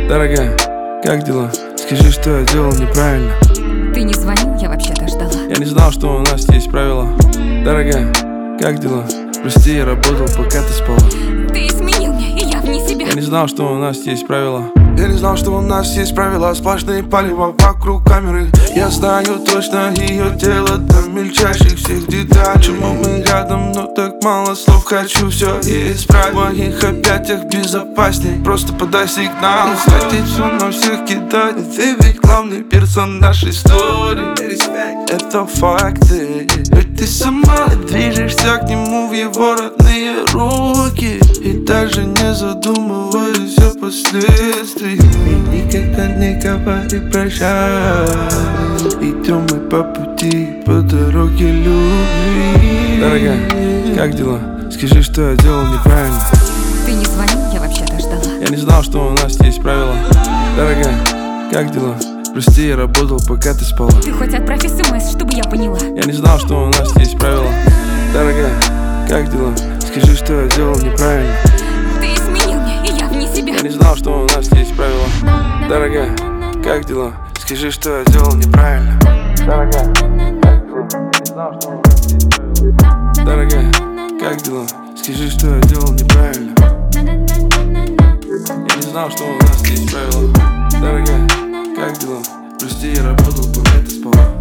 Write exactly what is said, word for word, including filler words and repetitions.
Дорогая, как дела? Скажи, что я делал неправильно. Ты не звонил, я вообще-то ждала. Я не знал, что у нас есть правила. Дорогая, как дела? Прости, я работал, пока ты спала. Ты изменил мне, и я вне себя. Я не знал, что у нас есть правила. Я не знал, что у нас есть правила. Сплошные палево вокруг камеры. Я знаю точно ее тело до мельчайших всех деталей. Почему мы рядом, но так мало слов? Хочу все исправить. В моих объятиях безопасней. Просто подай сигнал. Хватит все на всех кидать. Ты ведь главный персонаж истории. Это факты. Ведь ты сама движешься к нему в его родные руки. И даже не задумываясь о последствиях. И никогда не говори прощай. Идем мы по пути, по дороге любви. Дорогая, как дела? Скажи, что я делал неправильно. Ты не звонил, я вообще-то ждала. Я не знал, что у нас есть правила. Дорогая, как дела? Прости, я работал, пока ты спала. Ты хоть отправь смс, чтобы я поняла. Я не знал, что у нас есть правила. Дорогая, как дела? Скажи, что я делал неправильно. Ты изменил мне, и я вне себя. Я не знал, что у нас есть правила. Дорогая, как дела? Скажи, что я делал неправильно. Дорогая, как дела? Я не знал, что у нас есть правила. Дорогая, как дела? Скажи, что я делал неправильно. Я не знал, что у нас есть правила. Дорогая, как дела? Прости, я работал, пока ты спала.